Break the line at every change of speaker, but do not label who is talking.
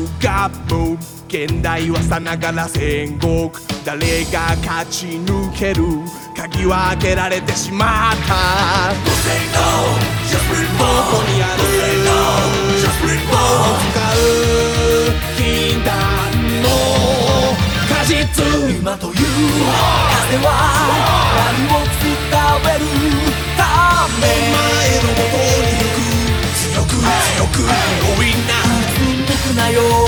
が無現代はさながら戦国誰が勝ち抜ける鍵は開けられてしまったどこにある魔法を使う禁断の果実
今という風は何を伝えるため
お前のもとに行く強く強く強引な
つんでくなよ